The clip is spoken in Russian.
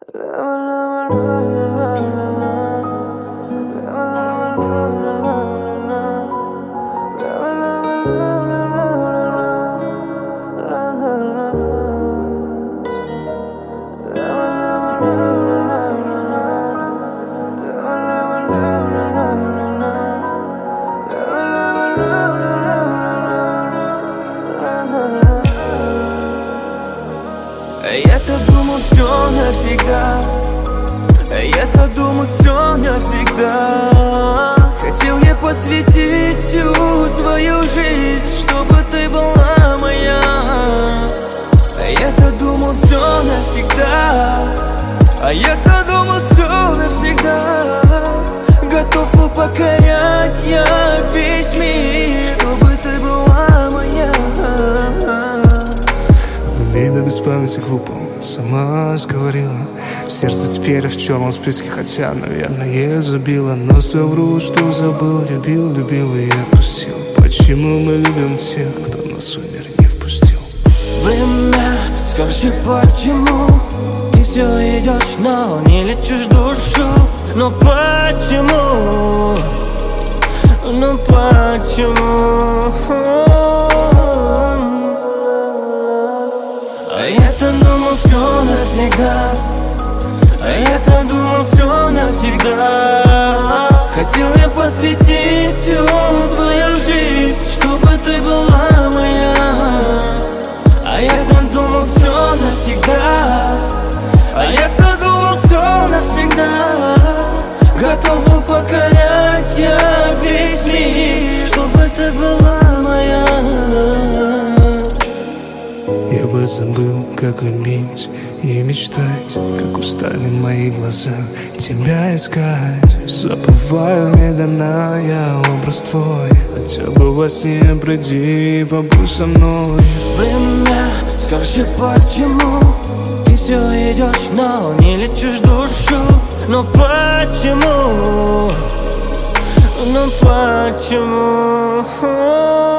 Я-то думал все навсегда, я-то думал все навсегда. Хотел я посвятить всю свою жизнь, чтобы ты была моя. Я-то думал все навсегда, я-то думал все навсегда. Готов покорять я весь мир, чтобы ты была моя. Беда без памяти глупо, сама сговорила. В сердце теперь в черном списке, хотя, наверное, я забила. Но совру, что забыл, любил и отпустил. Почему мы любим тех, кто нас в свой мир не впустил? Время, скажи, почему ты все идешь, но не лечишь душу? Но почему? Ну почему? Я-то думал все навсегда, я-то думал все навсегда. Хотел я посвятить всю свою жизнь, чтобы ты была моя. Я-то думал все навсегда, я-то думал все навсегда. Готов покорять я весь мир, чтобы ты была моя. Я бы забыл, как любить и мечтать, как устали мои глаза тебя искать. Забываю медленно я образ твой, хотя бы во сне приди, побудь со мной. Время, скажи, почему ты все идешь, но не лечишь душу? Но почему? Ну почему?